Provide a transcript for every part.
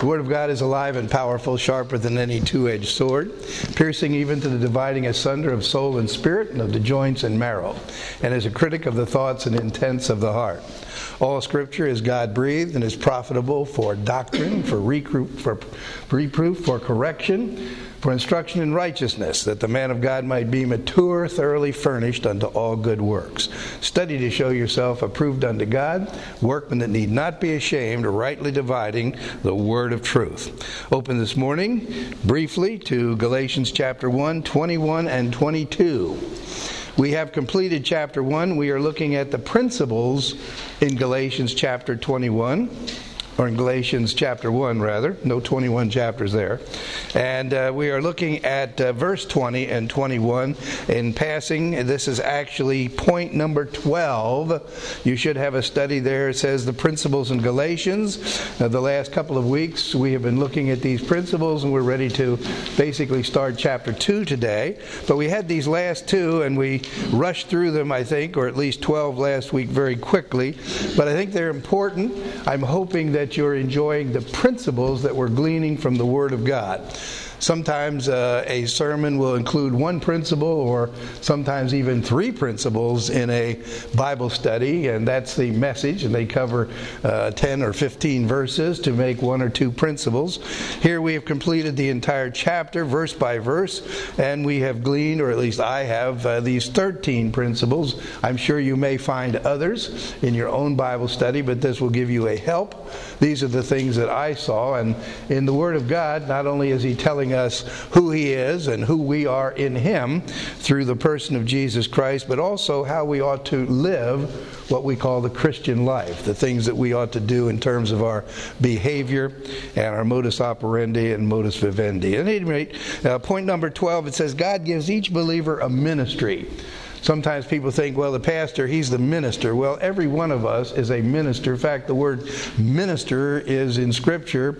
The Word of God is alive and powerful, sharper than any two-edged sword, piercing even to the dividing asunder of soul and spirit and of the joints and marrow, and is a critic of the thoughts and intents of the heart. All Scripture is God-breathed and is profitable for doctrine, for reproof, for correction, for instruction in righteousness, that the man of God might be mature, thoroughly furnished unto all good works. Study to show yourself approved unto God, workmen that need not be ashamed, rightly dividing the word of truth. Open this morning briefly to Galatians chapter 1, 21 and 22. We have completed chapter 1. We are looking at the principles in Galatians chapter 21. Or in Galatians chapter 1, rather. No 21 chapters there. And we are looking at verse 20 and 21 in passing. This is actually point number 12. You should have a study there. It says the principles in Galatians. The last couple of weeks we have been looking at these principles, and we're ready to basically start chapter 2 today. But we had these last two, and we rushed through them, I think, or at least 12 last week very quickly. But I think they're important. I'm hoping that you're enjoying the principles that we're gleaning from the Word of God. Sometimes a sermon will include one principle, or sometimes even three principles in a Bible study, and that's the message, and they cover 10 or 15 verses to make one or two principles. Here we have completed the entire chapter, verse by verse, and we have gleaned, or at least I have, these 13 principles. I'm sure you may find others in your own Bible study, but this will give you a help. These are the things that I saw, and in the Word of God, not only is He telling us who He is and who we are in Him through the person of Jesus Christ, but also how we ought to live what we call the Christian life, the things that we ought to do in terms of our behavior and our modus operandi and modus vivendi. At any rate, point number 12, it says God gives each believer a ministry. Sometimes people think, well, the pastor, he's the minister. Well, every one of us is a minister. In fact, the word minister is in Scripture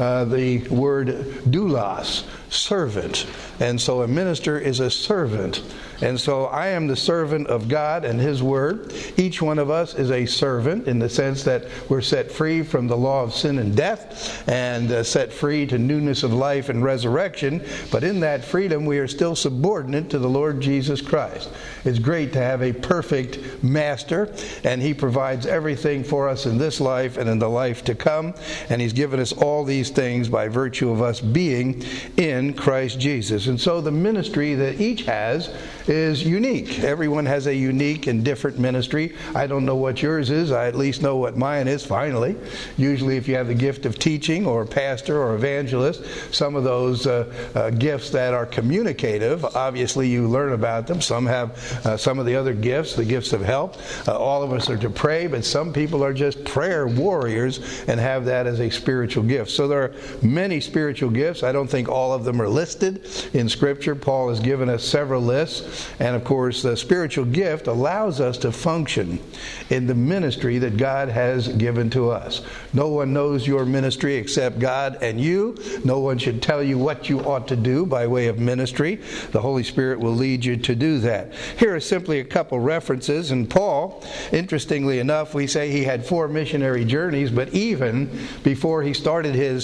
the word doulos, servant. And so a minister is a servant. And so I am the servant of God and His Word. Each one of us is a servant in the sense that we're set free from the law of sin and death and set free to newness of life and resurrection. But in that freedom, we are still subordinate to the Lord Jesus Christ. It's great to have a perfect master, and He provides everything for us in this life and in the life to come. And He's given us all these things by virtue of us being in Christ Jesus. And so the ministry that each has is unique. Everyone has a unique and different ministry. I don't know what yours is. I at least know what mine is, finally. Usually if you have the gift of teaching or pastor or evangelist, some of those gifts that are communicative, obviously you learn about them. Some have some of the other gifts, the gifts of help. All of us are to pray, but some people are just prayer warriors and have that as a spiritual gift. So there are many spiritual gifts. I don't think all of them are listed in Scripture. Paul has given us several lists. And of course, the spiritual gift allows us to function in the ministry that God has given to us. No one knows your ministry except God and you. No one should tell you what you ought to do by way of ministry. The Holy Spirit will lead you to do that. Here are simply a couple references. And Paul, interestingly enough, we say he had 4 missionary journeys, but even before he started his,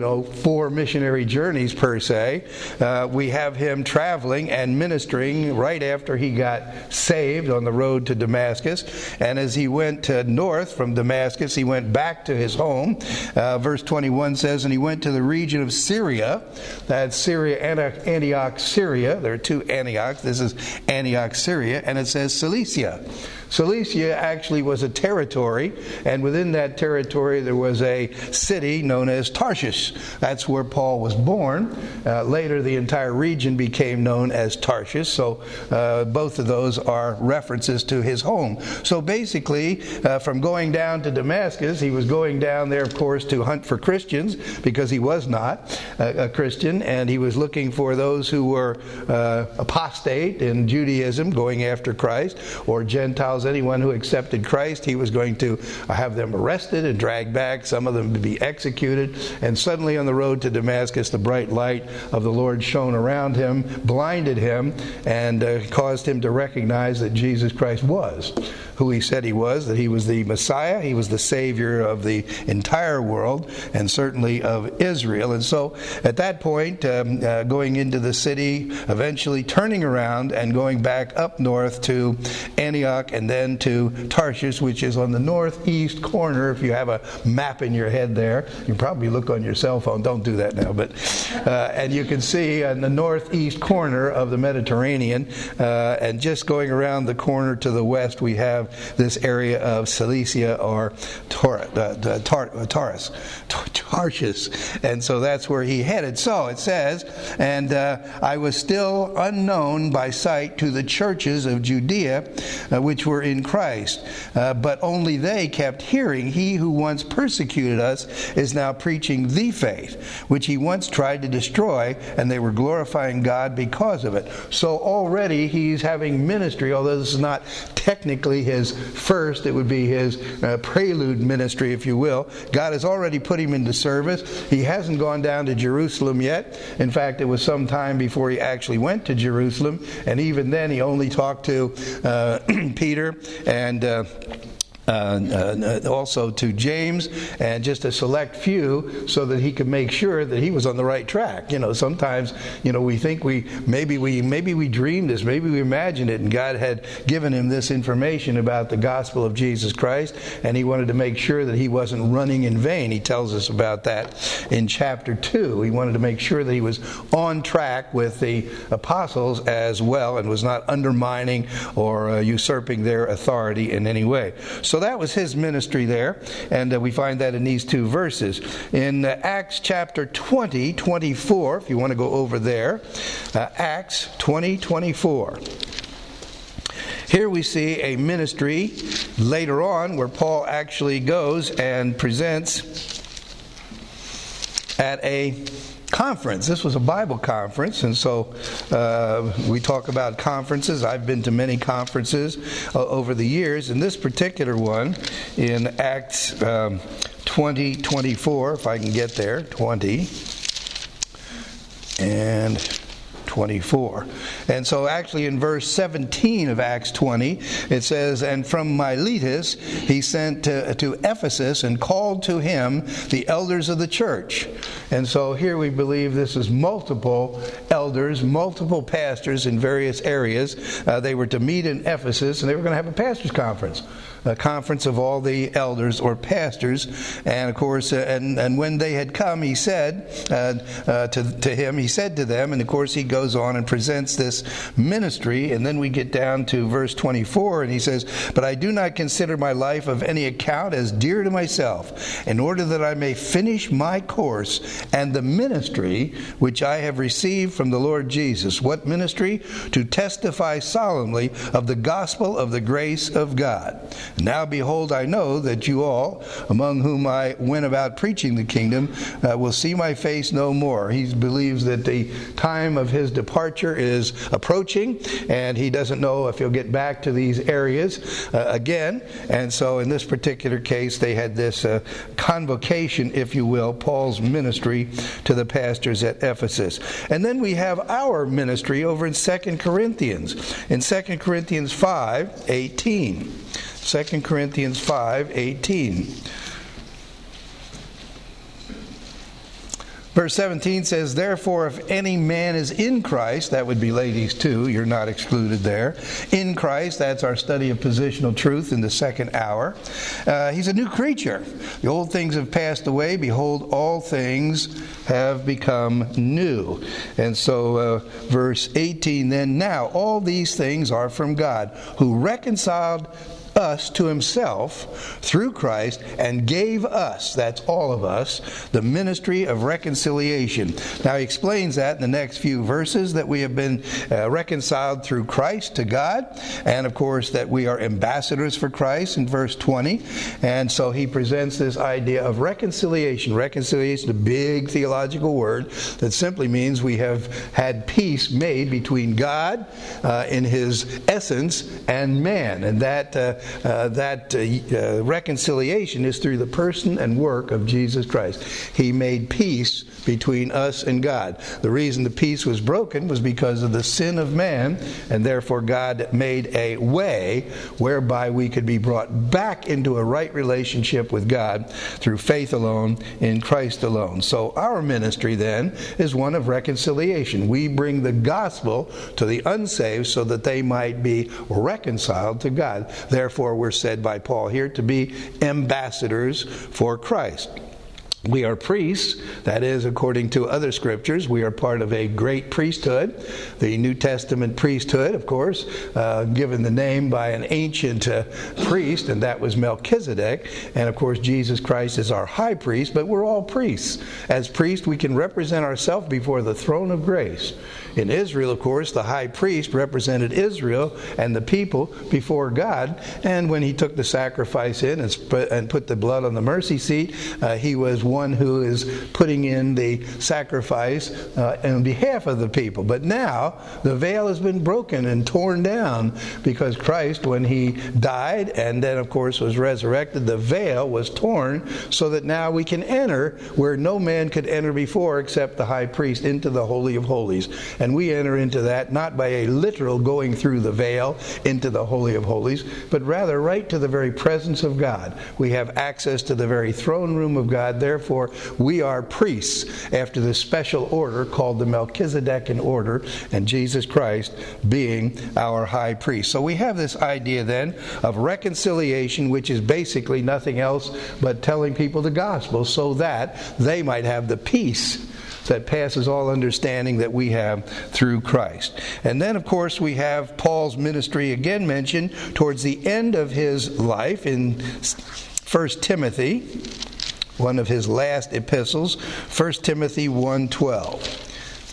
4 missionary journeys per se, we have him traveling and ministering right after he got saved on the road to Damascus. And as he went north from Damascus, he went back to his home. Verse 21 says, and he went to the region of Syria. That's Syria, Antioch, Syria. There are 2 Antiochs. This is Antioch, Syria. And it says Cilicia. Cilicia actually was a territory, and within that territory there was a city known as Tarshish. That's where Paul was born. Later the entire region became known as Tarshish, so both of those are references to his home. So basically, from going down to Damascus, he was going down there, of course, to hunt for Christians, because he was not a Christian, and he was looking for those who were apostate in Judaism, going after Christ, or Gentiles. Anyone who accepted Christ, he was going to have them arrested and dragged back, some of them to be executed. And suddenly on the road to Damascus, the bright light of the Lord shone around him, blinded him, and caused him to recognize that Jesus Christ was who he said he was, that he was the Messiah, he was the Savior of the entire world, and certainly of Israel. And so at that point, going into the city, eventually turning around and going back up north to Antioch and then to Tarshish, which is on the northeast corner. If you have a map in your head there, you probably look on your cell phone. Don't do that now. But and you can see on the northeast corner of the Mediterranean, and just going around the corner to the west, we have this area of Cilicia or Tarshish. And so that's where he headed. So it says, and I was still unknown by sight to the churches of Judea, which were in Christ. But only they kept hearing, he who once persecuted us is now preaching the faith, which he once tried to destroy, and they were glorifying God because of it. So already he's having ministry, although this is not technically his first, it would be his prelude ministry, if you will. God has already put him into service. He hasn't gone down to Jerusalem yet. In fact, it was some time before he actually went to Jerusalem, and even then he only talked to Peter and also to James and just a select few, so that he could make sure that he was on the right track. Sometimes we think maybe we dreamed this, maybe we imagined it, and God had given him this information about the gospel of Jesus Christ, and he wanted to make sure that he wasn't running in vain. He tells us about that in chapter 2. He wanted to make sure that he was on track with the apostles as well, and was not undermining or usurping their authority in any way. So that was his ministry there, and we find that in these two verses. In Acts chapter 20, 24, if you want to go over there, Acts 20, 24. Here we see a ministry later on where Paul actually goes and presents at a conference. This was a Bible conference, and so we talk about conferences. I've been to many conferences over the years, and this particular one in Acts 20, 24, if I can get there, 20 and 24. And so actually in verse 17 of Acts 20, it says, and from Miletus he sent to Ephesus and called to him the elders of the church. And so here we believe this is multiple elders, multiple pastors in various areas. They were to meet in Ephesus, and they were going to have a pastors' conference. A conference of all the elders or pastors, and of course, and when they had come, he said to him, he said to them, and of course he goes on and presents this ministry, and then we get down to verse 24, and he says, but I do not consider my life of any account as dear to myself, in order that I may finish my course and the ministry which I have received from the Lord Jesus. What ministry? To testify solemnly of the gospel of the grace of God. Now behold, I know that you all, among whom I went about preaching the kingdom, will see my face no more. He believes that the time of his departure is approaching, and he doesn't know if he'll get back to these areas again. And so in this particular case, they had this convocation, if you will, Paul's ministry to the pastors at Ephesus. And then we have our ministry over in 2 Corinthians. In 2 Corinthians 5:18. 2 Corinthians 5:18. Verse 17 says, therefore, if any man is in Christ, that would be ladies too, you're not excluded there. In Christ, that's our study of positional truth in the second hour. He's a new creature. The old things have passed away. Behold, all things have become new. And so, verse 18, then now all these things are from God, who reconciled us to himself through Christ and gave us, that's all of us, the ministry of reconciliation. Now he explains that in the next few verses, that we have been reconciled through Christ to God, and of course that we are ambassadors for Christ in verse 20. And so he presents this idea of reconciliation. Reconciliation, a big theological word that simply means we have had peace made between God in his essence and man. And that that reconciliation is through the person and work of Jesus Christ. He made peace between us and God. The reason the peace was broken was because of the sin of man, and therefore God made a way whereby we could be brought back into a right relationship with God through faith alone, in Christ alone. So our ministry then is one of reconciliation. We bring the gospel to the unsaved so that they might be reconciled to God. Therefore, we're said by Paul here to be ambassadors for Christ. We are priests, that is, according to other scriptures, we are part of a great priesthood, the New Testament priesthood, of course, given the name by an ancient priest, and that was Melchizedek. And of course, Jesus Christ is our high priest, but we're all priests. As priests, we can represent ourselves before the throne of grace. In Israel, of course, the high priest represented Israel and the people before God, and when he took the sacrifice in and put the blood on the mercy seat, he was one who is putting in the sacrifice on behalf of the people. But now the veil has been broken and torn down because Christ, when he died and then of course was resurrected, the veil was torn so that now we can enter where no man could enter before except the high priest, into the Holy of Holies. And we enter into that not by a literal going through the veil into the Holy of Holies, but rather right to the very presence of God. We have access to the very throne room of God. Therefore, we are priests after the special order called the Melchizedekan order, and Jesus Christ being our high priest. So we have this idea then of reconciliation, which is basically nothing else but telling people the gospel so that they might have the peace that passes all understanding that we have through Christ. And then, of course, we have Paul's ministry again mentioned towards the end of his life in 1 Timothy, one of his last epistles, 1 Timothy 1:12.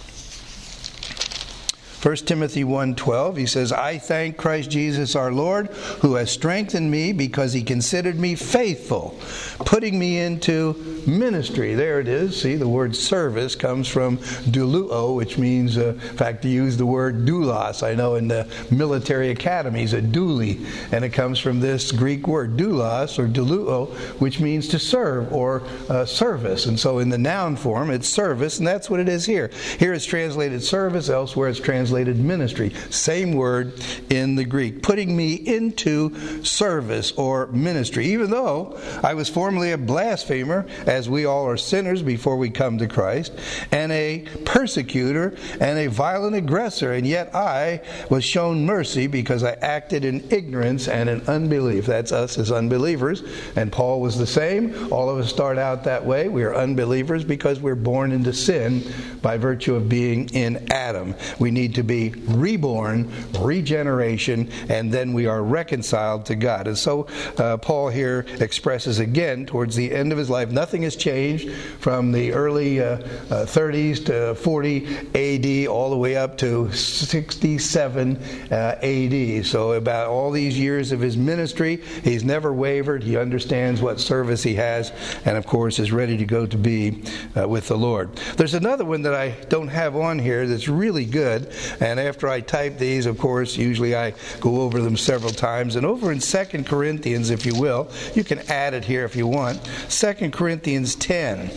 1 Timothy 1:12, he says, I thank Christ Jesus our Lord, who has strengthened me because he considered me faithful, putting me into ministry. There it is. See, the word service comes from doulo, which means, in fact, to use the word doulos. I know in the military academies, a douli, and it comes from this Greek word, doulos, or doulo, which means to serve or service. And so in the noun form, it's service, and that's what it is here. Here it's translated service, elsewhere it's translated ministry. Same word in the Greek. Putting me into service or ministry. Even though I was formerly a blasphemer, as we all are sinners before we come to Christ, and a persecutor and a violent aggressor, and yet I was shown mercy because I acted in ignorance and in unbelief. That's us as unbelievers. And Paul was the same. All of us start out that way. We are unbelievers because we're born into sin by virtue of being in Adam. We need to be reborn, regeneration, and then we are reconciled to God. And so Paul here expresses again towards the end of his life, nothing has changed from the early 30s to 40 AD all the way up to 67 AD. So about all these years of his ministry, he's never wavered. He understands what service he has, and of course is ready to go to be with the Lord. There's another one that I don't have on here that's really good, and after I type these, of course, usually I go over them several times. And over in 2 Corinthians, if you will, you can add it here if you want. 2 Corinthians 10.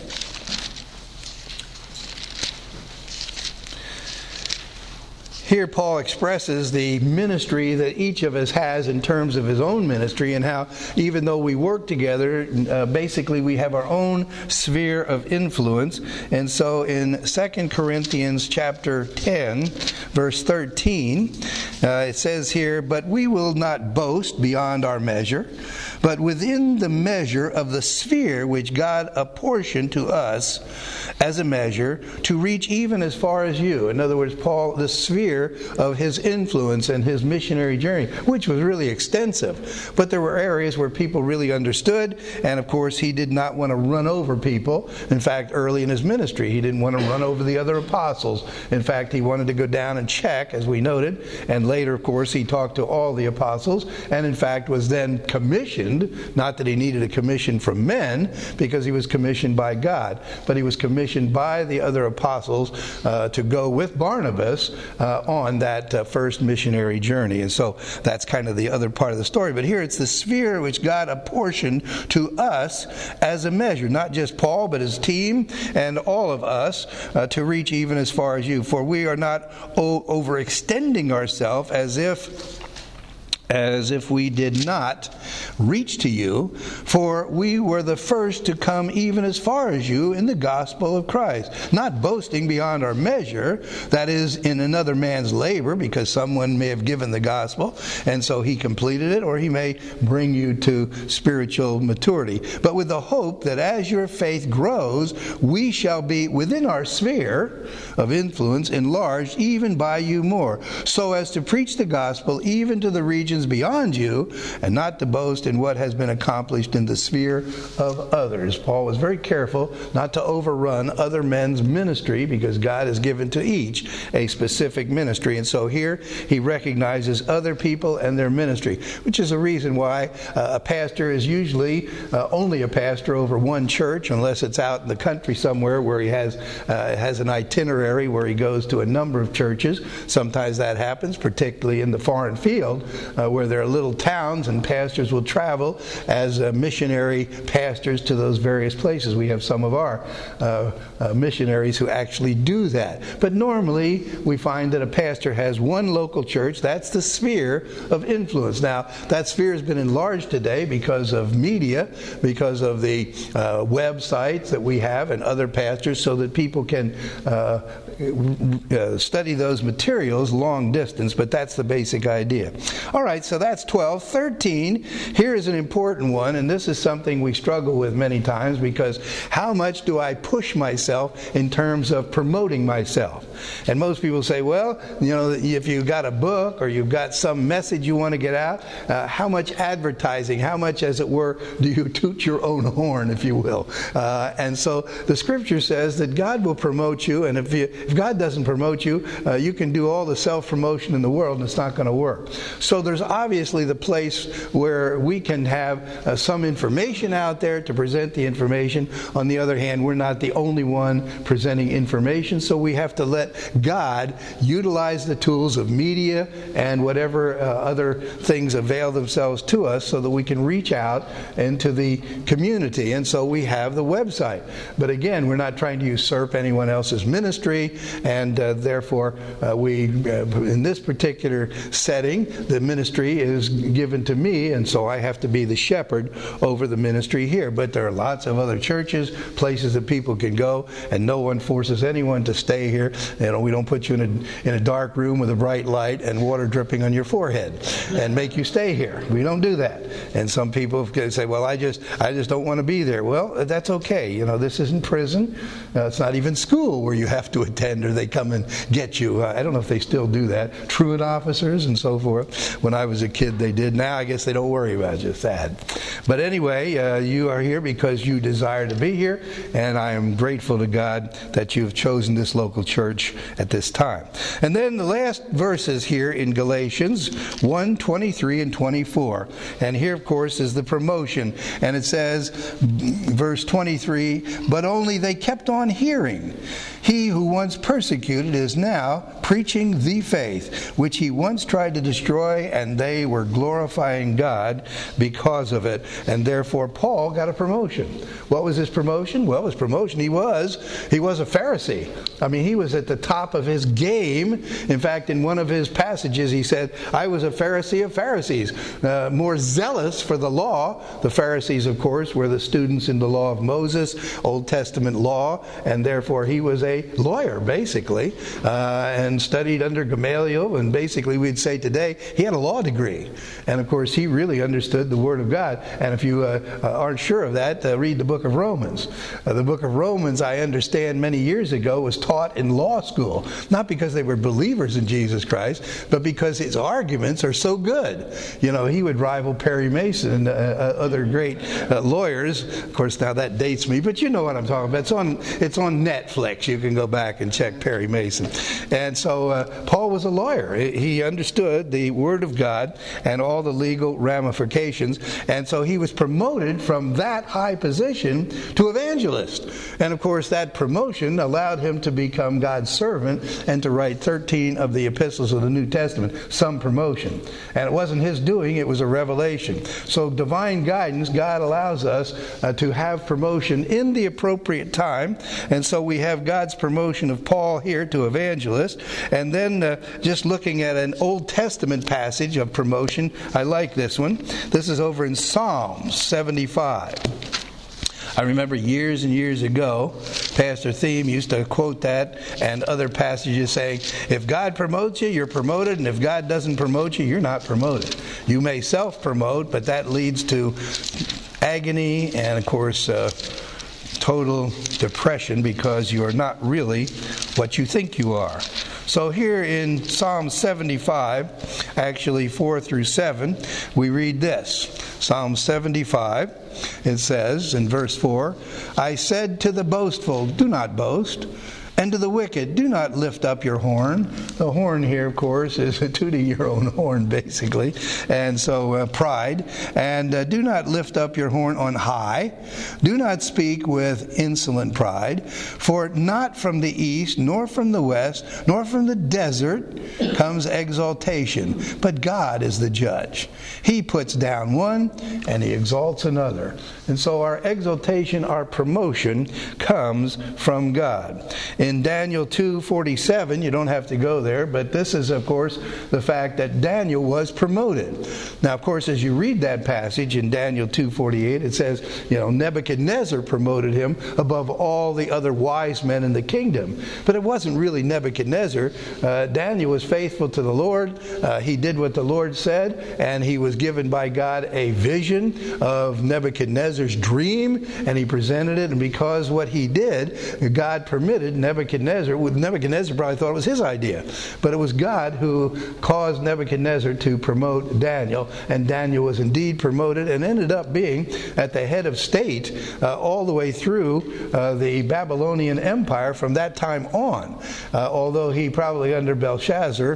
Here Paul expresses the ministry that each of us has in terms of his own ministry, and how even though we work together, basically we have our own sphere of influence. And so in 2 Corinthians chapter 10, verse 13, it says here, But we will not boast beyond our measure, but within the measure of the sphere which God apportioned to us as a measure, to reach even as far as you. In other words, Paul, the sphere of his influence and his missionary journey, which was really extensive. But there were areas where people really understood, and of course he did not want to run over people. In fact, early in his ministry, he didn't want to run over the other apostles. In fact, he wanted to go down and check, as we noted, and later, of course, he talked to all the apostles, and in fact was then commissioned commissioned, not that he needed a commission from men, because he was commissioned by God, but he was commissioned by the other apostles to go with Barnabas on that first missionary journey. And so that's kind of the other part of the story. But here it's the sphere which God apportioned to us as a measure, not just Paul, but his team and all of us, to reach even as far as you. For we are not overextending ourselves as if we did not reach to you, for we were the first to come even as far as you in the gospel of Christ, not boasting beyond our measure, that is, in another man's labor, because someone may have given the gospel, and so he completed it, or he may bring you to spiritual maturity, but with the hope that as your faith grows, we shall be within our sphere of influence enlarged even by you more, so as to preach the gospel even to the regions beyond you, and not to boast in what has been accomplished in the sphere of others. Paul was very careful not to overrun other men's ministry, because God has given to each a specific ministry. And so here he recognizes other people and their ministry, which is a reason why a pastor is usually only a pastor over one church, unless it's out in the country somewhere where he has an itinerary where he goes to a number of churches. Sometimes that happens, particularly in the foreign field, where there are little towns and pastors will travel as missionary pastors to those various places. We have some of our missionaries who actually do that. But normally we find that a pastor has one local church. That's the sphere of influence. Now, that sphere has been enlarged today because of media, because of the websites that we have and other pastors, so that people can study those materials long distance, but that's the basic idea. All right, so that's 12. 13, here is an important one, and this is something we struggle with many times, because how much do I push myself in terms of promoting myself? And most people say, well, if you've got a book or you've got some message you want to get out, how much advertising, how much, as it were, do you toot your own horn, if you will? And so the Scripture says that God will promote you, and if God doesn't promote you, you can do all the self-promotion in the world and it's not going to work. So there's obviously the place where we can have some information out there to present the information. On the other hand, we're not the only one presenting information, so we have to let God utilize the tools of media and whatever other things avail themselves to us, so that we can reach out into the community. And so we have the website. But again, we're not trying to usurp anyone else's ministry, and therefore in this particular setting, the ministry is given to me, and so I have to be the shepherd over the ministry here. But there are lots of other churches, places that people can go, and no one forces anyone to stay here. We don't put you in a dark room with a bright light and water dripping on your forehead and make you stay here. We don't do that. And some people say, well, I just don't want to be there. Well, that's okay. This isn't prison. It's not even school where you have to attend or they come and get you. I don't know if they still do that. Truant officers and so forth. When I was a kid, they did. Now I guess they don't worry about it. It's sad. But anyway, you are here because you desire to be here, and I am grateful to God that you have chosen this local church at this time. And then the last verses here in Galatians 1:23 and 24. And here, of course, is the promotion. And it says, verse 23, but only they kept on hearing. He who once persecuted is now preaching the faith, which he once tried to destroy, and they were glorifying God because of it. And therefore Paul got a promotion. What was his promotion? Well, his promotion, he was a Pharisee. I mean, he was at the top of his game. In fact, in one of his passages, he said, I was a Pharisee of Pharisees, more zealous for the law. The Pharisees, of course, were the students in the law of Moses, Old Testament law, and therefore he was a lawyer, basically, and studied under Gamaliel, and basically we'd say today he had a law degree. And of course he really understood the Word of God. And if you aren't sure of that, read the book of Romans. The book of Romans, I understand, many years ago was taught in law school, not because they were believers in Jesus Christ, but because his arguments are so good. He would rival Perry Mason and other great lawyers. Of course, now that dates me, but you know what I'm talking about. It's on Netflix. You can go back and check Perry Mason. And so Paul was a lawyer. He understood the Word of God and all the legal ramifications. And so he was promoted from that high position to evangelist. And of course, that promotion allowed him to become God's servant and to write 13 of the epistles of the New Testament. Some promotion. And it wasn't his doing, it was a revelation. So divine guidance, God allows us to have promotion in the appropriate time. And so we have God's promotion of Paul here to evangelist. And then just looking at an Old Testament passage of promotion, I like this one. This is over in Psalms 75. I remember years and years ago, Pastor Thiem used to quote that and other passages saying, if God promotes you, you're promoted, and if God doesn't promote you, you're not promoted. You may self-promote, but that leads to agony and, of course, total depression because you are not really what you think you are. So here in Psalm 75, actually 4 through 7, we read this. Psalm 75, it says in verse 4, I said to the boastful, do not boast, and to the wicked, do not lift up your horn. The horn here, of course, is tooting your own horn, basically. And so pride. And do not lift up your horn on high. Do not speak with insolent pride. For not from the east, nor from the west, nor from the desert comes exaltation. But God is the judge. He puts down one, and He exalts another. And so our exaltation, our promotion, comes from God. In Daniel 2:47, you don't have to go there, but this is, of course, the fact that Daniel was promoted. Now, of course, as you read that passage in Daniel 2:48, it says, Nebuchadnezzar promoted him above all the other wise men in the kingdom. But it wasn't really Nebuchadnezzar. Daniel was faithful to the Lord. He did what the Lord said, and he was given by God a vision of Nebuchadnezzar's dream, and he presented it, and because what he did, God permitted Nebuchadnezzar probably thought it was his idea, but it was God who caused Nebuchadnezzar to promote Daniel, and Daniel was indeed promoted and ended up being at the head of state all the way through the Babylonian Empire from that time on, although he probably under Belshazzar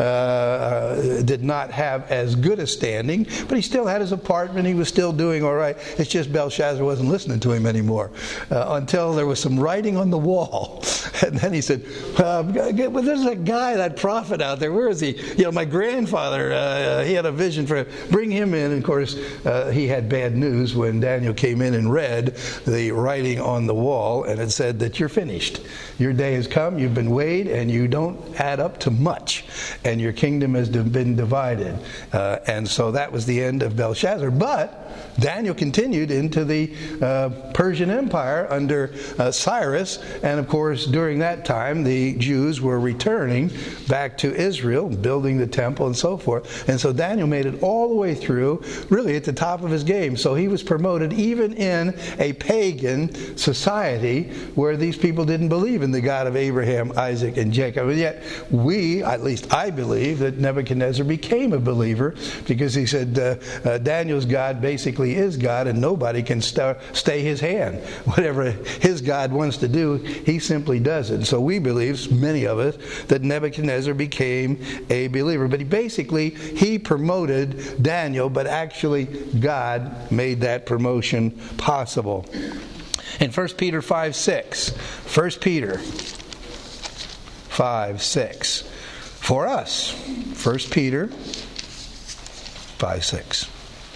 did not have as good a standing, but he still had his apartment, he was still doing all right. It's just Belshazzar wasn't listening to him anymore until there was some writing on the wall. And then he said, there's that guy, that prophet out there. Where is he? My grandfather, he had a vision for him. Bring him in. And of course, he had bad news when Daniel came in and read the writing on the wall. And it said that you're finished. Your day has come. You've been weighed and you don't add up to much. And your kingdom has been divided. And so that was the end of Belshazzar. But Daniel continued into the Persian Empire under Cyrus, and of course during that time the Jews were returning back to Israel, building the temple and so forth, and so Daniel made it all the way through, really at the top of his game. So he was promoted even in a pagan society where these people didn't believe in the God of Abraham, Isaac, and Jacob, and yet at least I believe, that Nebuchadnezzar became a believer because he said Daniel's God basically is God, and nobody can stay his hand. Whatever his God wants to do, he simply does it. And so we believe, many of us, that Nebuchadnezzar became a believer. But he promoted Daniel, but actually God made that promotion possible. In 1 Peter 5:6, 1 Peter 5:6, for us, 1 Peter 5:6.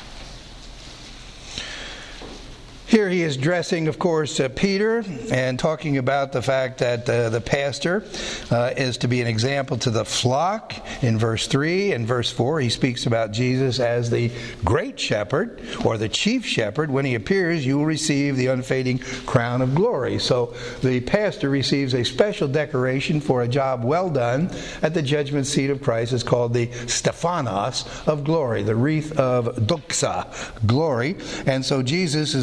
Here he is addressing, of course, Peter, and talking about the fact that the pastor is to be an example to the flock. In verse 3 and verse 4, he speaks about Jesus as the great shepherd, or the chief shepherd. When he appears, you will receive the unfading crown of glory. So the pastor receives a special decoration for a job well done at the judgment seat of Christ. It's called the Stephanos of glory, the wreath of doxa, glory. And so Jesus is the chief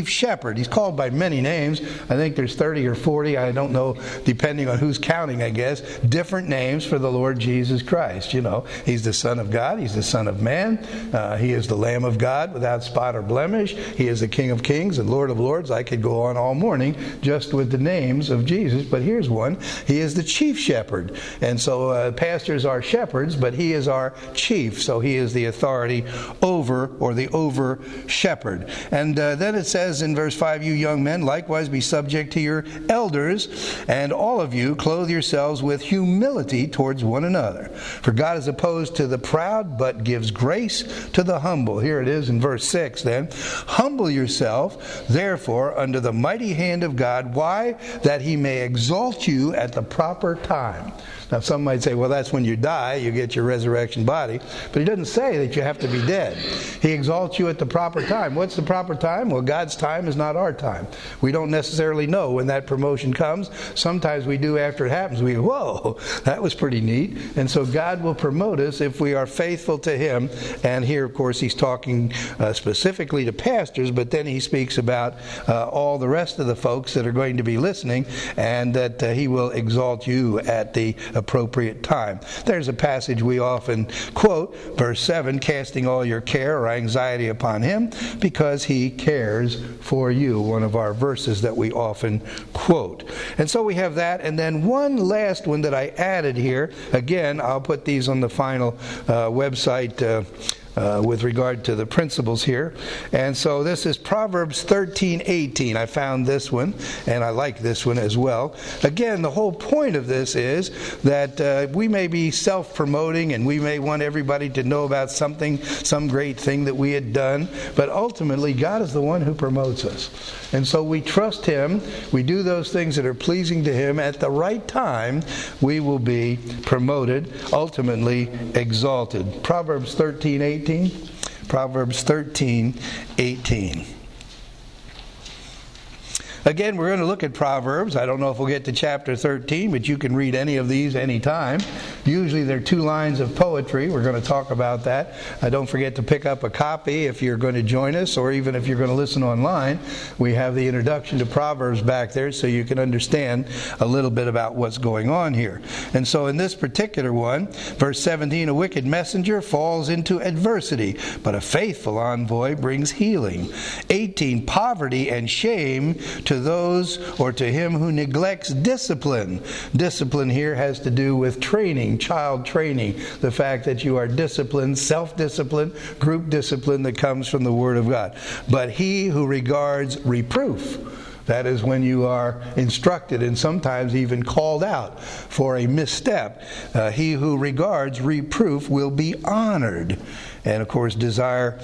chief shepherd. He's called by many names. I think there's 30 or 40, I don't know, depending on who's counting, I guess, different names for the Lord Jesus Christ. You know, he's the Son of God. He's the Son of Man. He is the Lamb of God without spot or blemish. He is the King of Kings and Lord of Lords. I could go on all morning just with the names of Jesus, but here's one. He is the chief shepherd. And so pastors are shepherds, but he is our chief. So he is the authority over, or the over shepherd. And then it says in verse 5, you young men, likewise be subject to your elders, and all of you clothe yourselves with humility towards one another. For God is opposed to the proud, but gives grace to the humble. Here it is in verse 6 then. Humble yourself, therefore, under the mighty hand of God. Why? That he may exalt you at the proper time. Now some might say, well, that's when you die, you get your resurrection body. But he doesn't say that you have to be dead. He exalts you at the proper time. What's the proper time? Well, God's time is not our time. We don't necessarily know when that promotion comes. Sometimes we do after it happens. We go, whoa, that was pretty neat. And so God will promote us if we are faithful to him. And here, of course, he's talking specifically to pastors, but then he speaks about all the rest of the folks that are going to be listening, and that he will exalt you at the appropriate time. There's a passage we often quote, verse 7, casting all your care or anxiety upon him because he cares for you, one of our verses that we often quote. And so we have that, and then one last one that I added here. Again, I'll put these on the final website with regard to the principles here. And so this is Proverbs 13:18. I found this one, and I like this one as well. Again, the whole point of this is that we may be self-promoting, and we may want everybody to know about something, some great thing that we had done, but ultimately God is the one who promotes us. And so we trust him, we do those things that are pleasing to him. At the right time, we will be promoted, ultimately exalted. Proverbs 13:18. Proverbs 13:18. Again, we're going to look at Proverbs. I don't know if we'll get to chapter 13, but you can read any of these anytime. Usually they're 2 lines of poetry. We're going to talk about that. Don't forget to pick up a copy if you're going to join us, or even if you're going to listen online. We have the introduction to Proverbs back there so you can understand a little bit about what's going on here. And so in this particular one, verse 17, a wicked messenger falls into adversity, but a faithful envoy brings healing. 18, poverty and shame to those, or to him who neglects discipline. Discipline here has to do with training, child training, the fact that you are disciplined, self-discipline, group discipline that comes from the Word of God. But he who regards reproof, that is when you are instructed and sometimes even called out for a misstep, he who regards reproof will be honored. And of course, desire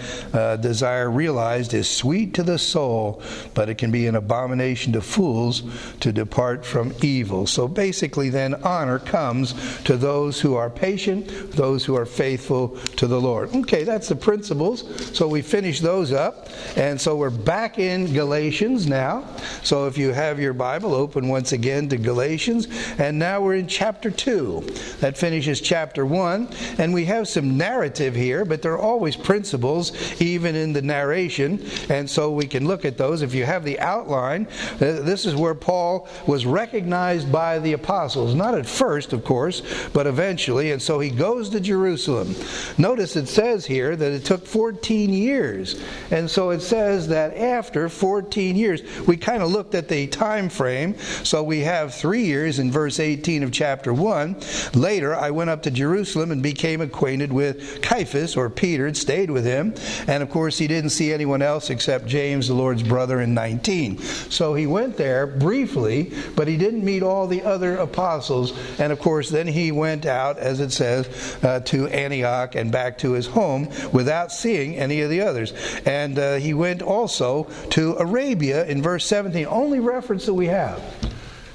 realized is sweet to the soul, but it can be an abomination to fools to depart from evil. So basically then, honor comes to those who are patient, those who are faithful to the Lord. Okay, that's the principles. So we finish those up. And so we're back in Galatians now. So if you have your Bible, open once again to Galatians. And now we're in chapter 2. That finishes chapter 1. And we have some narrative here, but there are always principles even in the narration, and so we can look at those. If you have the outline, this is where Paul was recognized by the apostles, not at first of course, but eventually, and so he goes to Jerusalem. Notice it says here that it took 14 years, and so it says that after 14 years, we kind of looked at the time frame, so we have 3 years in verse 18 of chapter 1. Later I went up to Jerusalem and became acquainted with Caiaphas, or Peter, and stayed with him. And of course he didn't see anyone else except James, the Lord's brother, in 19. So he went there briefly, but he didn't meet all the other apostles. And of course then he went out, as it says, to Antioch and back to his home without seeing any of the others. And he went also to Arabia in verse 17. Only reference that we have.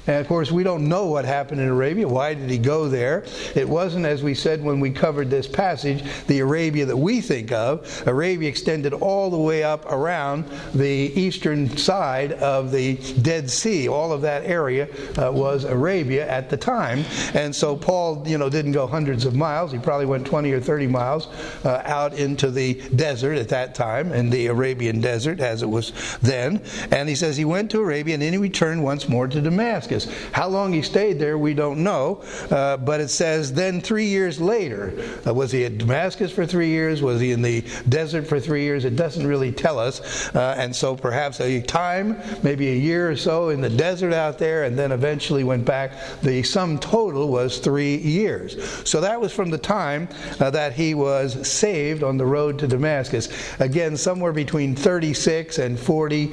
And of course, we don't know what happened in Arabia. Why did he go there? It wasn't, as we said when we covered this passage, the Arabia that we think of. Arabia extended all the way up around the eastern side of the Dead Sea. All of that area was Arabia at the time. And so Paul, didn't go hundreds of miles. He probably went 20 or 30 miles out into the desert at that time, in the Arabian desert as it was then. And he says he went to Arabia and then he returned once more to Damascus. How long he stayed there, we don't know. But it says then 3 years later. Was he at Damascus for 3 years? Was he in the desert for 3 years? It doesn't really tell us. And so perhaps a time, maybe a year or so in the desert out there, and then eventually went back. The sum total was 3 years. So that was from the time that he was saved on the road to Damascus. Again, somewhere between 36 and 40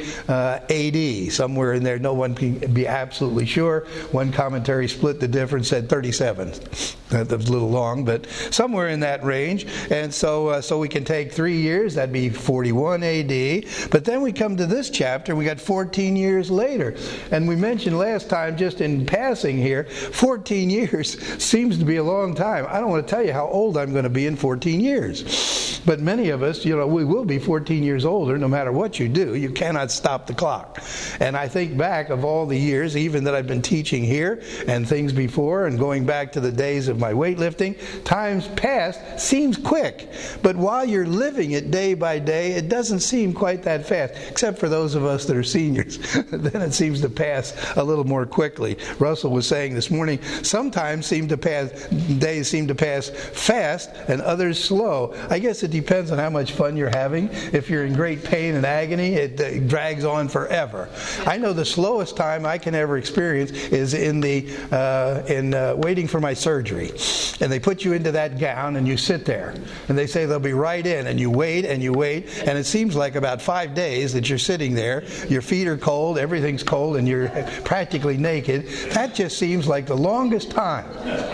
AD. Somewhere in there. No one can be absolutely sure. One commentary split the difference, said 37. That was a little long, but somewhere in that range. And so we can take 3 years, that'd be 41 AD. But then we come to this chapter, we got 14 years later. And we mentioned last time, just in passing here, 14 years seems to be a long time. I don't want to tell you how old I'm going to be in 14 years. But many of us, we will be 14 years older no matter what you do. You cannot stop the clock. And I think back of all the years, even that I've been teaching here and things before, and going back to the days of my weightlifting, times past seems quick. But while you're living it day by day, it doesn't seem quite that fast, except for those of us that are seniors. Then it seems to pass a little more quickly. Russell was saying this morning, sometimes days seem to pass fast and others slow. I guess it depends on how much fun you're having. If you're in great pain and agony, it drags on forever. I know the slowest time I can ever experience is in waiting for my surgery. And they put you into that gown and you sit there. And they say they'll be right in, and you wait and you wait. And it seems like about 5 days that you're sitting there. Your feet are cold, everything's cold, and you're practically naked. That just seems like the longest time.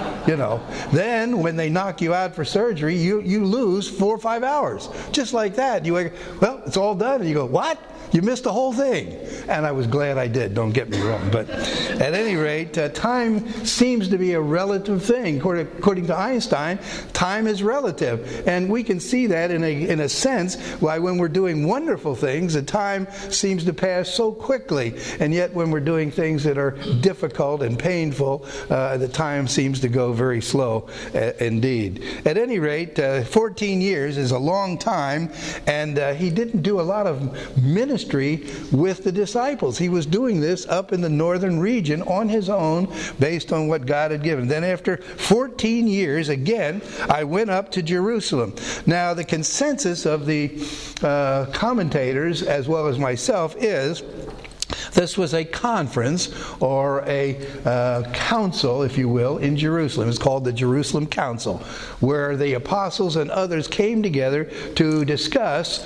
Then when they knock you out for surgery, you lose 4 or 5 hours. Just like that. You go, well, it's all done. And you go, what? You missed the whole thing. And I was glad I did, don't get me wrong. But at any rate, time seems to be a relative thing. According to Einstein, time is relative. And we can see that in a sense why when we're doing wonderful things, the time seems to pass so quickly. And yet when we're doing things that are difficult and painful, the time seems to go very slow indeed. At any rate, 14 years is a long time, and he didn't do a lot of ministry with the disciples. He was doing this up in the northern region on his own based on what God had given. Then after 14 years, again, I went up to Jerusalem. Now, the consensus of the commentators, as well as myself, is this was a conference or a council, if you will, in Jerusalem. It's called the Jerusalem Council, where the apostles and others came together to discuss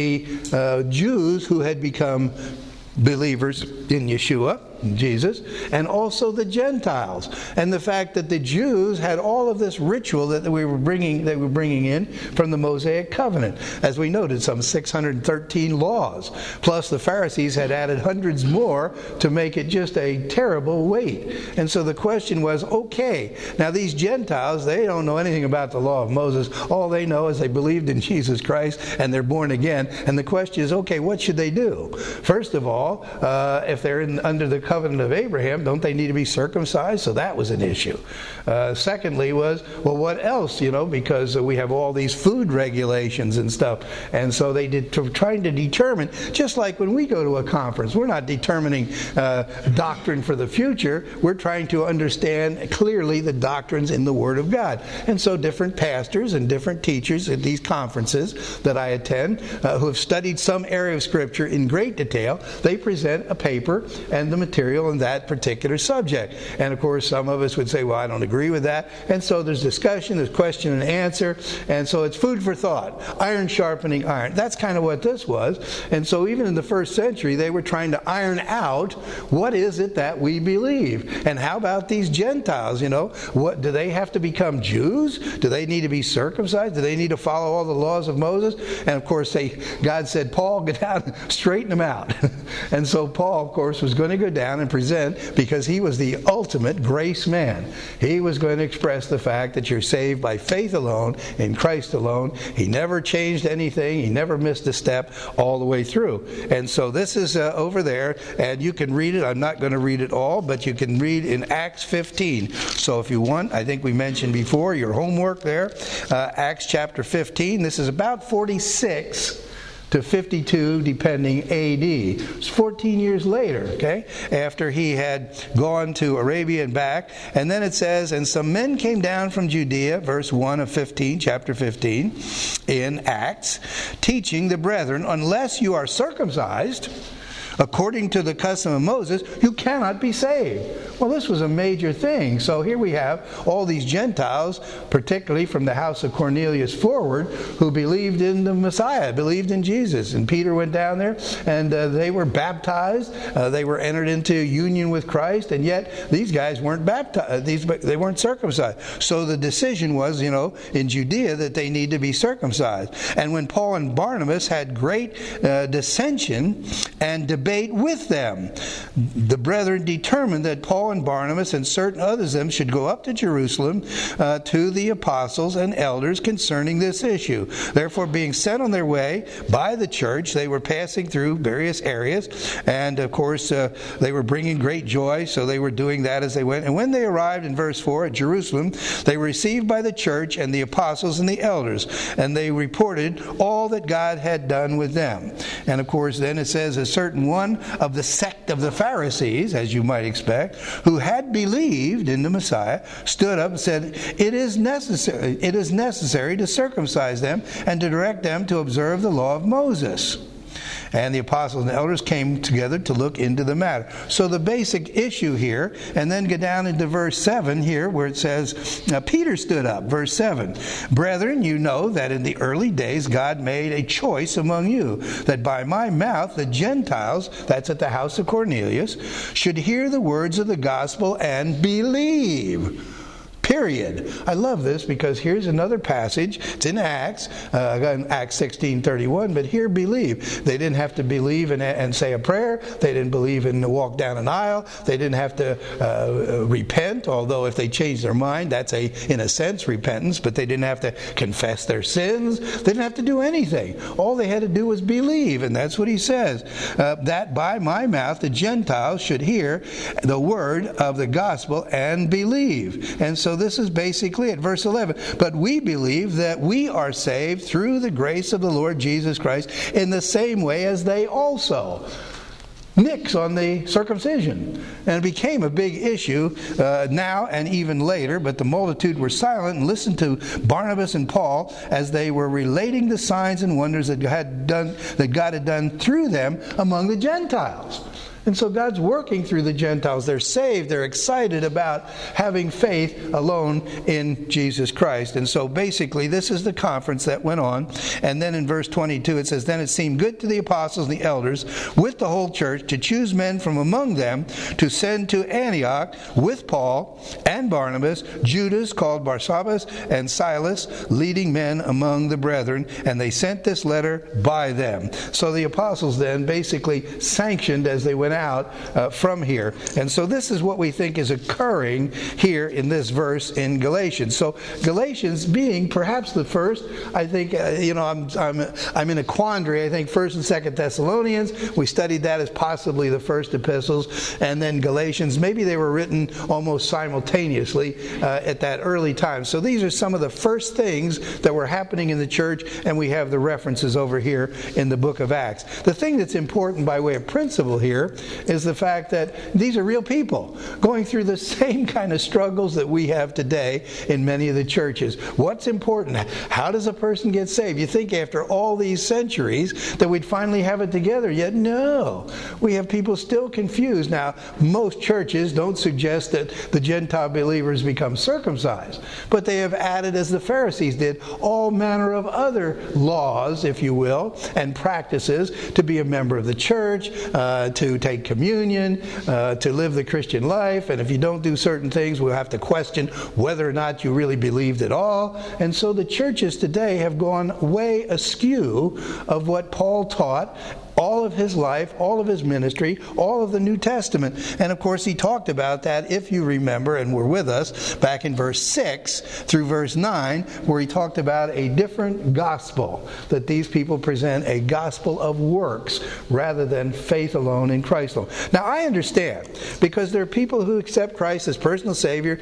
the Jews who had become believers in Yeshua, Jesus, and also the Gentiles, and the fact that the Jews had all of this ritual that they were bringing in from the Mosaic covenant. As we noted, some 613 laws, plus the Pharisees had added hundreds more to make it just a terrible weight. And so the question was, okay, now these Gentiles, they don't know anything about the law of Moses. All they know is they believed in Jesus Christ and they're born again. And the question is, okay, what should they do? First of all, if they're under the covenant of Abraham, don't they need to be circumcised? So that was an issue. Secondly was, well, what else? Because we have all these food regulations and stuff. And so they trying to determine, just like when we go to a conference, we're not determining doctrine for the future. We're trying to understand clearly the doctrines in the Word of God. And so different pastors and different teachers at these conferences that I attend who have studied some area of Scripture in great detail, they present a paper and the material on that particular subject. And of course, some of us would say, well, I don't agree with that. And so there's discussion, there's question and answer. And so it's food for thought. Iron sharpening iron. That's kind of what this was. And so even in the first century, they were trying to iron out what is it that we believe. And how about these Gentiles? What do they have to become Jews? Do they need to be circumcised? Do they need to follow all the laws of Moses? And of course, God said, Paul, get down, straighten them out. And so Paul, of course, was going to go down down and present, because he was the ultimate grace man. He was going to express the fact that you're saved by faith alone, in Christ alone. He never changed anything. He never missed a step all the way through. And so this is over there, and you can read it. I'm not going to read it all, but you can read in Acts 15. So if you want, I think we mentioned before, your homework there, Acts chapter 15. This is about 46 to 52, depending AD. It's 14 years later, okay, after he had gone to Arabia and back. And then it says, and some men came down from Judea, verse 1 of 15, chapter 15, in Acts, teaching the brethren, unless you are circumcised according to the custom of Moses, you cannot be saved. Well, this was a major thing. So here we have all these Gentiles, particularly from the house of Cornelius forward, who believed in the Messiah, believed in Jesus. And Peter went down there, and they were baptized. They were entered into union with Christ, and yet these guys weren't baptized. They weren't circumcised. So the decision was, in Judea, that they need to be circumcised. And when Paul and Barnabas had great dissension and debate with them, the brethren determined that Paul and Barnabas and certain others of them should go up to Jerusalem to the apostles and elders concerning this issue. Therefore, being sent on their way by the church, they were passing through various areas, and of course they were bringing great joy, so they were doing that as they went. And when they arrived in verse 4 at Jerusalem, they were received by the church and the apostles and the elders, and they reported all that God had done with them. And of course then it says, a certain one of the sect of the Pharisees, as you might expect, who had believed in the Messiah, stood up and said, it is necessary to circumcise them and to direct them to observe the law of Moses. And the apostles and the elders came together to look into the matter. So the basic issue here, and then go down into verse 7 here, where it says, Peter stood up, verse 7. Brethren, you know that in the early days God made a choice among you, that by my mouth the Gentiles, that's at the house of Cornelius, should hear the words of the gospel and believe. Period. I love this because here's another passage. It's in Acts, Acts 16:31. But here, believe. They didn't have to believe and say a prayer. They didn't believe and walk down an aisle. They didn't have to repent. Although if they changed their mind, that's in a sense repentance. But they didn't have to confess their sins. They didn't have to do anything. All they had to do was believe, and that's what he says. That by my mouth the Gentiles should hear the word of the gospel and believe. And so this is basically at verse 11. But we believe that we are saved through the grace of the Lord Jesus Christ in the same way as they also. Nix on the circumcision. And it became a big issue now and even later, but the multitude were silent and listened to Barnabas and Paul as they were relating the signs and wonders that God had done through them among the Gentiles. And so God's working through the Gentiles. They're saved. They're excited about having faith alone in Jesus Christ. And so basically this is the conference that went on. And then in verse 22 it says, Then it seemed good to the apostles and the elders with the whole church to choose men from among them to send to Antioch with Paul and Barnabas, Judas called Barsabbas, and Silas, leading men among the brethren. And they sent this letter by them. So the apostles then basically sanctioned as they went out from here. And so this is what we think is occurring here in this verse in Galatians. So Galatians being perhaps the first, I think, I'm in a quandary. I think 1st and 2nd Thessalonians, we studied that as possibly the first epistles, and then Galatians, maybe they were written almost simultaneously at that early time. So these are some of the first things that were happening in the church, and we have the references over here in the book of Acts. The thing that's important by way of principle here is the fact that these are real people going through the same kind of struggles that we have today in many of the churches. What's important? How does a person get saved? You think after all these centuries that we'd finally have it together, yet no. We have people still confused. Now, most churches don't suggest that the Gentile believers become circumcised, but they have added, as the Pharisees did, all manner of other laws, if you will, and practices to be a member of the church, to take communion, to live the Christian life, and if you don't do certain things, we'll have to question whether or not you really believed at all. And so the churches today have gone way askew of what Paul taught all of his life, all of his ministry, all of the New Testament. And of course he talked about that, if you remember and were with us, back in verse 6 through verse 9, where he talked about a different gospel, that these people present a gospel of works rather than faith alone in Christ alone. Now I understand, because there are people who accept Christ as personal Savior.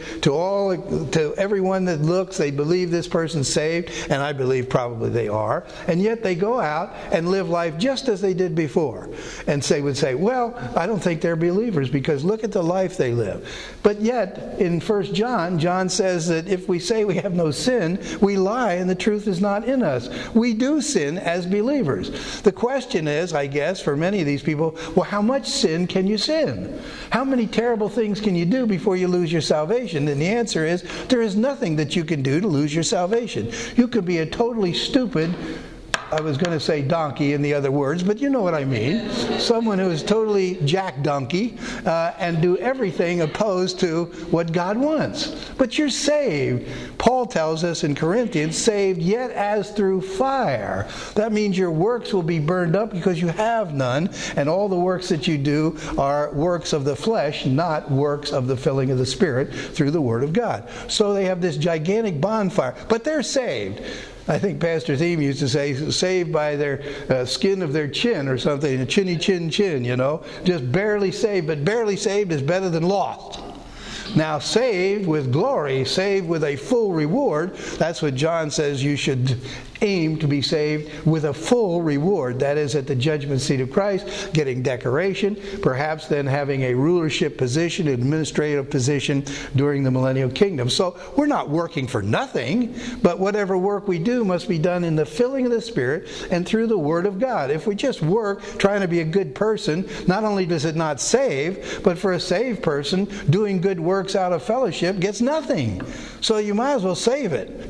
To everyone that looks, they believe this person's saved, and I believe probably they are, and yet they go out and live life just as they did before, and would say, well, I don't think they're believers because look at the life they live. But yet in 1 John says that if we say we have no sin, we lie and the truth is not in us. We do sin as believers. The question is, I guess, for many of these people, well, how much sin can you sin? How many terrible things can you do before you lose your salvation? And the answer is, there is nothing that you can do to lose your salvation. You could be a totally stupid, I was going to say donkey in the other words, but you know what I mean. Someone who is totally jack donkey and do everything opposed to what God wants. But you're saved. Paul tells us in Corinthians, saved yet as through fire. That means your works will be burned up because you have none, and all the works that you do are works of the flesh, not works of the filling of the Spirit through the Word of God. So they have this gigantic bonfire, but they're saved. I think Pastor Thiem used to say, saved by their skin of their chin or something, chinny chin chin, just barely saved, but barely saved is better than lost. Now, saved with glory, saved with a full reward, that's what John says you should aim to be saved with a full reward. That is, at the judgment seat of Christ, getting decoration, perhaps then having a rulership position, administrative position during the millennial kingdom. So we're not working for nothing, but whatever work we do must be done in the filling of the Spirit and through the Word of God. If we just work trying to be a good person, not only does it not save, but for a saved person, doing good works out of fellowship gets nothing. So you might as well save it.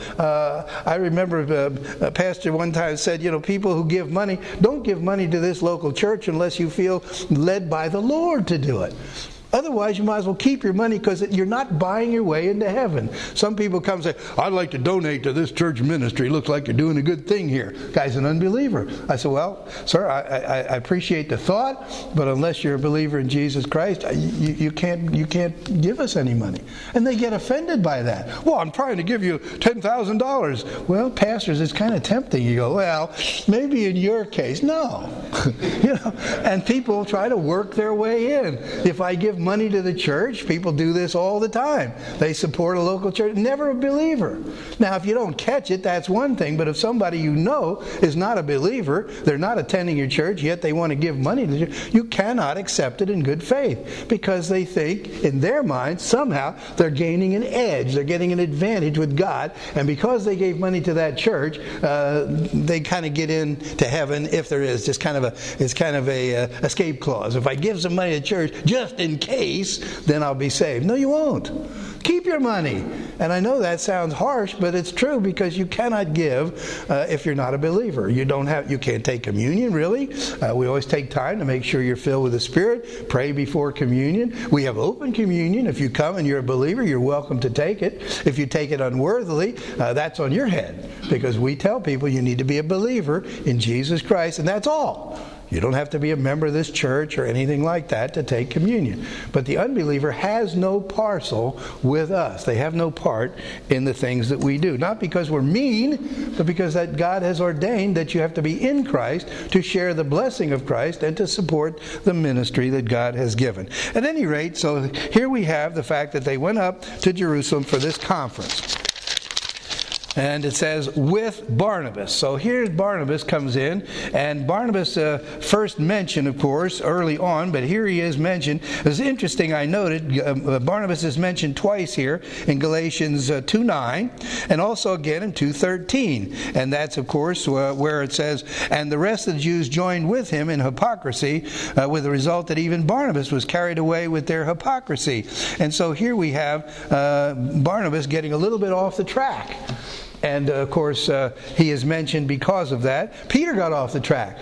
I remember a pastor one time said, people who give money, don't give money to this local church unless you feel led by the Lord to do it. Otherwise, you might as well keep your money because you're not buying your way into heaven. Some people come and say, I'd like to donate to this church ministry. Looks like you're doing a good thing here. Guy's an unbeliever. I said, well, sir, I appreciate the thought, but unless you're a believer in Jesus Christ, you can't give us any money. And they get offended by that. Well, I'm trying to give you $10,000. Well, pastors, it's kind of tempting. You go, well, maybe in your case. No. And people try to work their way in. If I give money to the church, people do this all the time. They support a local church, never a believer. Now, if you don't catch it, that's one thing, but if somebody you know is not a believer, they're not attending your church, yet they want to give money to the church, you cannot accept it in good faith, because they think, in their mind, somehow they're gaining an edge, they're getting an advantage with God, and because they gave money to that church, they kind of get into heaven, if there is, it's kind of a escape clause. If I give some money to church, just in case, then I'll be saved. No, you won't. Keep your money. And I know that sounds harsh, but it's true, because you cannot give if you're not a believer. You can't take communion, really. We always take time to make sure you're filled with the Spirit. Pray before communion. We have open communion. If you come and you're a believer, you're welcome to take it. If you take it unworthily, that's on your head, because we tell people you need to be a believer in Jesus Christ, and that's all. You don't have to be a member of this church or anything like that to take communion. But the unbeliever has no parcel with us. They have no part in the things that we do. Not because we're mean, but because that God has ordained that you have to be in Christ to share the blessing of Christ and to support the ministry that God has given. At any rate, so here we have the fact that they went up to Jerusalem for this conference. And it says, with Barnabas. So here Barnabas comes in, and Barnabas first mentioned, of course, early on, but here he is mentioned. It was interesting, I noted, Barnabas is mentioned twice here in Galatians 2:9, and also again in 2:13. And that's, of course, where it says, and the rest of the Jews joined with him in hypocrisy, with the result that even Barnabas was carried away with their hypocrisy. And so here we have Barnabas getting a little bit off the track. And, of course, he is mentioned because of that. Peter got off the track. Paul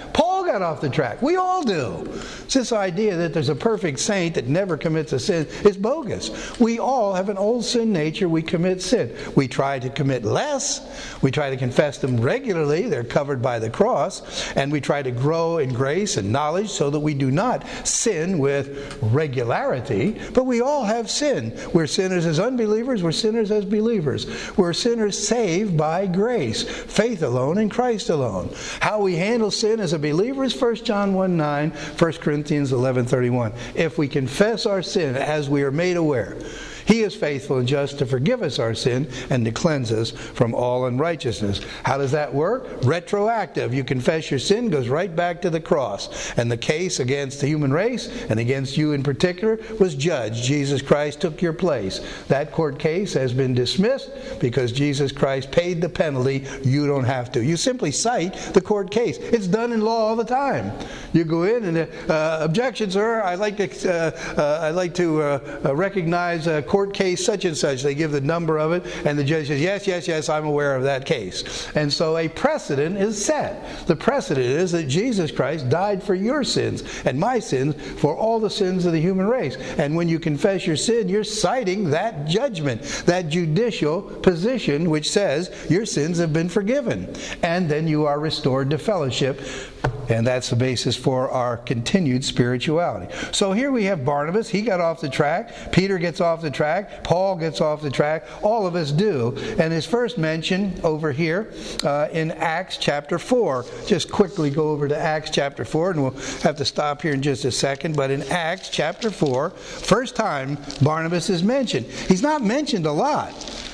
got off the track. We all do. It's this idea that there's a perfect saint that never commits a sin is bogus. We all have an old sin nature. We commit sin. We try to commit less. We try to confess them regularly. They're covered by the cross. And we try to grow in grace and knowledge so that we do not sin with regularity. But we all have sin. We're sinners as unbelievers. We're sinners as believers. We're sinners saved by grace. Faith alone in Christ alone. How we handle sin as a believer is 1 John 1:9, 1 Corinthians 11:31. If we confess our sin as we are made aware, He is faithful and just to forgive us our sin and to cleanse us from all unrighteousness. How does that work? Retroactive. You confess your sin, goes right back to the cross. And the case against the human race, and against you in particular, was judged. Jesus Christ took your place. That court case has been dismissed because Jesus Christ paid the penalty. You don't have to. You simply cite the court case. It's done in law all the time. You go in and objection, sir. I'd like to recognize court case such and such. They give the number of it, and the judge says, yes, I'm aware of that case. And so a precedent is set. The precedent is that Jesus Christ died for your sins and my sins, for all the sins of the human race. And when you confess your sin, you're citing that judgment, that judicial position which says your sins have been forgiven. And then you are restored to fellowship. And that's the basis for our continued spirituality. So here we have Barnabas. He got off the track. Peter gets off the track. Paul gets off the track. All of us do. And his first mention over here in Acts chapter 4. Just quickly go over to Acts chapter 4, and we'll have to stop here in just a second. But in Acts chapter 4, first time Barnabas is mentioned. He's not mentioned a lot.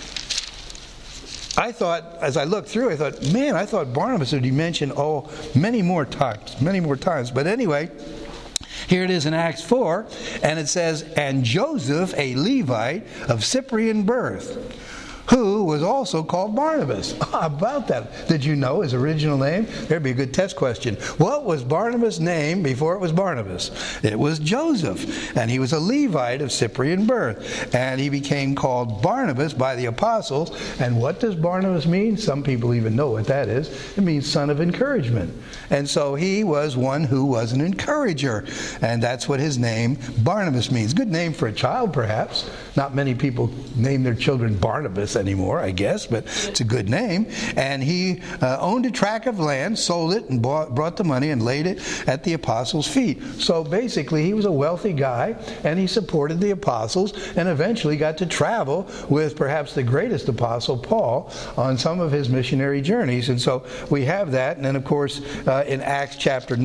I thought, as I looked through, I thought Barnabas would be mentioned many more times. But anyway, here it is in Acts 4, and it says, "And Joseph, a Levite of Cyprian birth, who was also called Barnabas." How about that? Did you know his original name? There'd be a good test question. What was Barnabas' name before it was Barnabas? It was Joseph, and he was a Levite of Cyprian birth, and he became called Barnabas by the apostles. And what does Barnabas mean? Some people even know what that is. It means son of encouragement. And so he was one who was an encourager, and that's what his name Barnabas means. Good name for a child, perhaps. Not many people name their children Barnabas anymore, I guess, but it's a good name. And he owned a tract of land, sold it, and brought the money and laid it at the apostles' feet. So basically, he was a wealthy guy, and he supported the apostles, and eventually got to travel with perhaps the greatest apostle, Paul, on some of his missionary journeys. And so we have that. And then, of course, in Acts chapter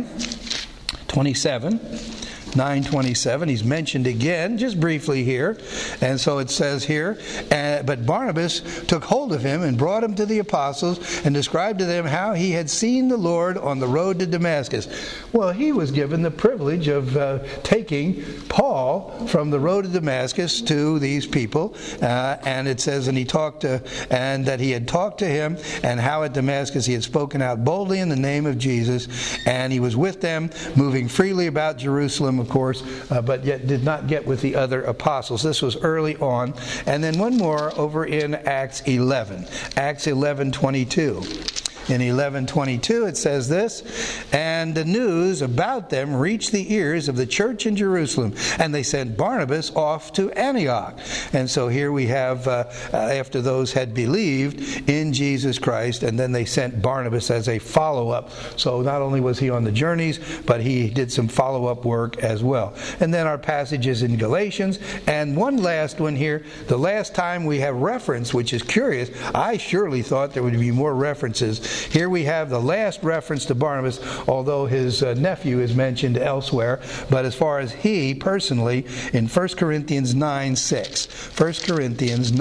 9:27, he's mentioned again, just briefly here. And so it says here, "But Barnabas took hold of him and brought him to the apostles and described to them how he had seen the Lord on the road to Damascus." Well, he was given the privilege of taking Paul from the road to Damascus to these people. And it says, and that he had talked to him, and how at Damascus he had spoken out boldly in the name of Jesus. And he was with them, moving freely about Jerusalem, of course, but yet did not get with the other apostles. This was early on. And then one more over in Acts 11. Acts 11:22. In 11:22 it says this, "And the news about them reached the ears of the church in Jerusalem, and they sent Barnabas off to Antioch." And so here we have, after those had believed in Jesus Christ, and then they sent Barnabas as a follow-up. So not only was he on the journeys, but he did some follow-up work as well. And then our passages in Galatians, and one last one here, the last time we have reference, which is curious. I surely thought there would be more references. Here we have the last reference to Barnabas, although his nephew is mentioned elsewhere. But as far as he personally, in 1 Corinthians 9:6. 1 Corinthians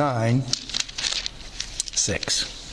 9:6.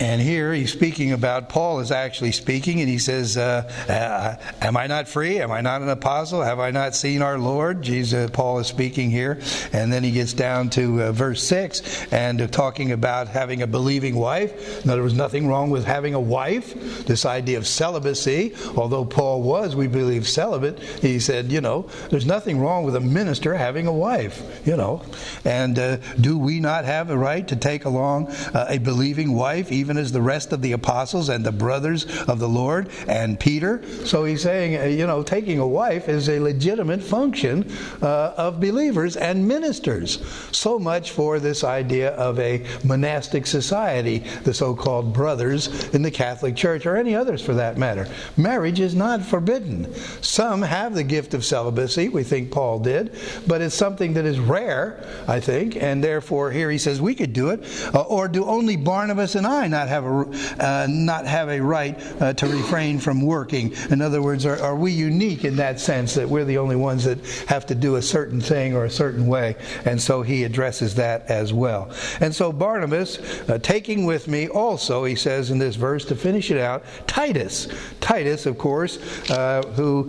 And here he's speaking about, Paul is actually speaking, and he says, am I not free? Am I not an apostle? Have I not seen our Lord? Paul is speaking here. And then he gets down to verse 6 and talking about having a believing wife. Now, there was nothing wrong with having a wife. This idea of celibacy, although Paul was, we believe, celibate, he said, there's nothing wrong with a minister having a wife, And do we not have a right to take along a believing wife, even as the rest of the apostles and the brothers of the Lord and Peter? So he's saying, taking a wife is a legitimate function of believers and ministers. So much for this idea of a monastic society, the so-called brothers in the Catholic Church, or any others for that matter. Marriage is not forbidden. Some have the gift of celibacy, we think Paul did, but it's something that is rare, I think, and therefore here he says we could do it. Or do only Barnabas and I not have a right to refrain from working? In other words, are we unique in that sense that we're the only ones that have to do a certain thing or a certain way? And so he addresses that as well. And so Barnabas, taking with me also, he says in this verse to finish it out, Titus. Titus, of course, who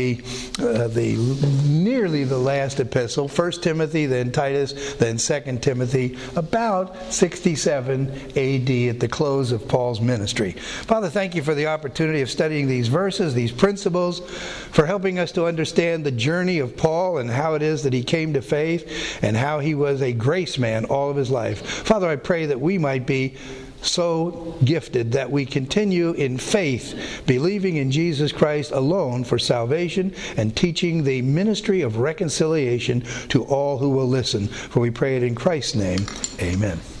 nearly the last epistle, 1 Timothy, then Titus, then 2 Timothy, about 67 AD at the close of Paul's ministry. Father, thank you for the opportunity of studying these verses, these principles, for helping us to understand the journey of Paul and how it is that he came to faith and how he was a grace man all of his life. Father, I pray that we might be so gifted that we continue in faith, believing in Jesus Christ alone for salvation and teaching the ministry of reconciliation to all who will listen. For we pray it in Christ's name. Amen.